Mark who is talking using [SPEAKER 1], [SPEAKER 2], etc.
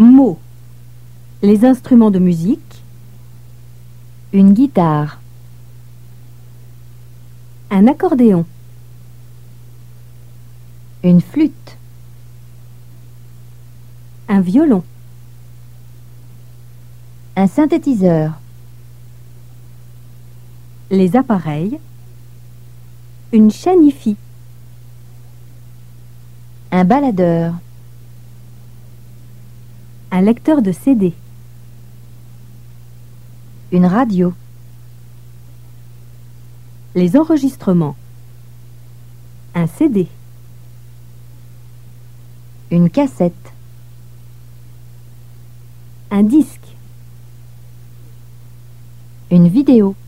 [SPEAKER 1] Mots. Les instruments de musique.
[SPEAKER 2] Une guitare.
[SPEAKER 1] Un accordéon.
[SPEAKER 2] Une flûte.
[SPEAKER 1] Un violon.
[SPEAKER 2] Un synthétiseur.
[SPEAKER 1] Les appareils. Une chaîne hi-fi.
[SPEAKER 2] Un baladeur.
[SPEAKER 1] Un lecteur de CD.
[SPEAKER 2] Une radio.
[SPEAKER 1] Les enregistrements. Un CD.
[SPEAKER 2] Une cassette.
[SPEAKER 1] Un disque.
[SPEAKER 2] Une vidéo.